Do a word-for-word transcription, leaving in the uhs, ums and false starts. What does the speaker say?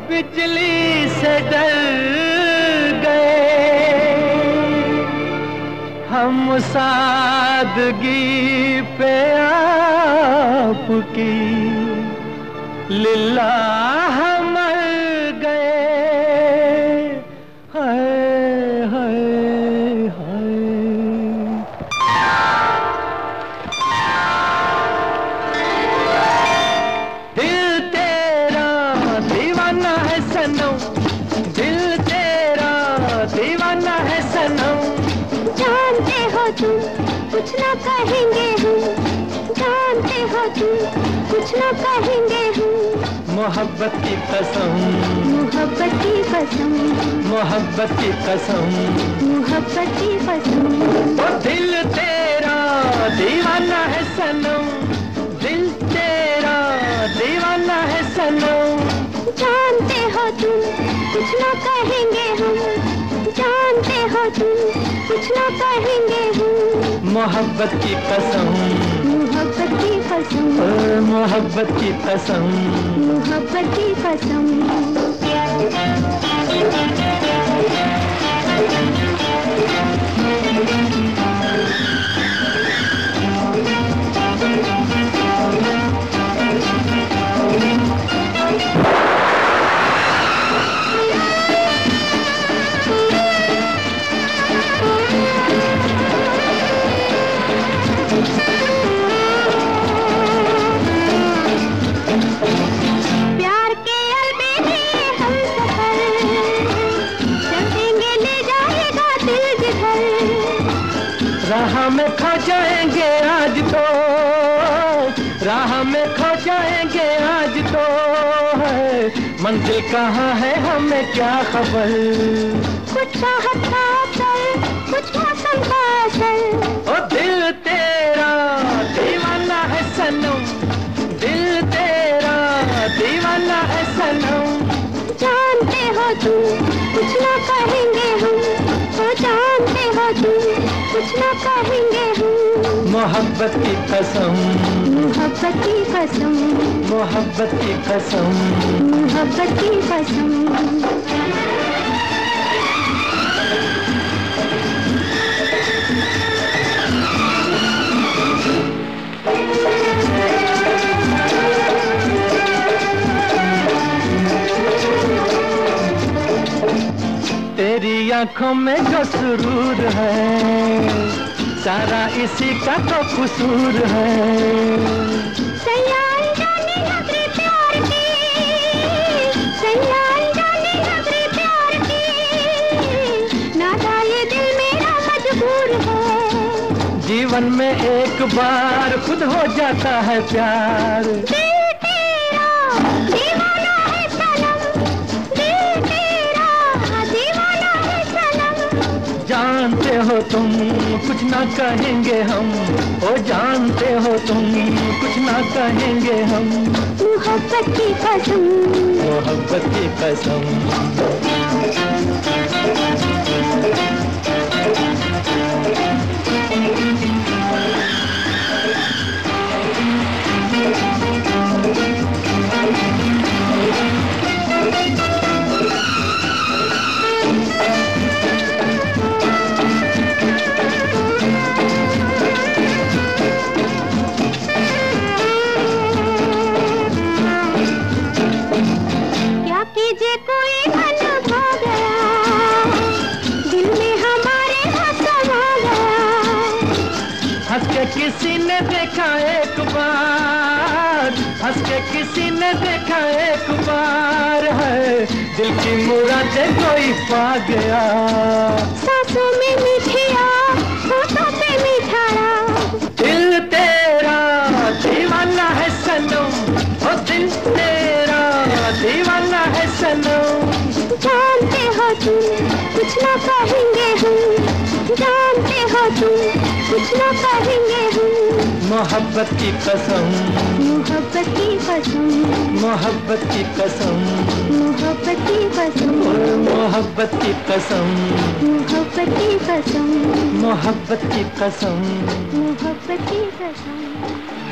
बिजली से डर गए हम सादगी पे आपकी लिल्लाह मर गए। हाय हाय हाय। दिल तेरा दीवाना है सनम, दिल तेरा दीवाना है सनम। जानते हो तुम कुछ ना कहेंगे हम, जानते हो तुम कुछ ना कहेंगे हम। मोहब्बत की कसम, मोहब्बत की कसम, मोहब्बत की कसम, मोहब्बत की कसम। ओ दिल तेरा दीवाना है सनम, दिल तेरा दीवाना है सनम। जानते हो तुम कुछ ना कहेंगे हम, जानते हो तुम कुछ ना कहेंगे हम। मोहब्बत की कसम, मोहब्बत की कसम, ओ मोहब्बत की कसम, मोहब्बत की कसम। प्यार के अलबेले हम सफर चलेंगे, ले जाएगा दिल जिधर। राह में खो जाएंगे आज तो, राह में खो जाएंगे आज तो है। मंजिल कहाँ है हमें क्या खबर। कुछ चाहत का असर, कुछ मौसम का असर। ओ दिल तेरा दीवाना है सनम, दिल तेरा दीवाना है सनम। जानते हो तुम कुछ ना कहेंगे हम, ओ जानते हो तुम कुछ ना कहेंगे हम। मोहब्बत की कसम, मोहब्बत की कसम, मोहब्बत की कसम, मोहब्बत की कसम। तेरी आंखों में जो सुरूर है सारा इसी का तो कसूर है। सैयार जाने नजरे प्यार की, सैयार जाने नजरे प्यार की, नादा ये दिल मेरा मजबूर है। जीवन में एक बार खुद हो जाता है प्यार। दिल तेरा दीवाना है सनम, दिल तेरा दीवाना है सनम। जानते हो तुम कुछ ना कहेंगे हम, ओ जानते हो तुम कुछ ना कहेंगे हम। मोहब्बत की कसम, मोहब्बत की कसम। क्या कीजिए कोई मन भा गया, दिल में हमारे हंसवा गया। हंस के किसी ने देखा एक बार, हंस के किसी ने देखा एक बार है। दिल की मुरादें कोई पा गया। सांसों में मीठिया, होठों पे मिठाया। दिल तेरा दीवाना है सनम, ओ दिल तेरा दीवाना है सनम। जानते हो तुम कुछ ना कहेंगे हम, जानते हो तुम कुछ ना कहेंगे हम। मोहब्बत की कसम, मोहब्बत की कसम, मोहब्बत की कसम, मोहब्बत की कसम, ओ मोहब्बत की कसम, मोहब्बत की कसम, मोहब्बत की कसम। मोहब्बत की कसम।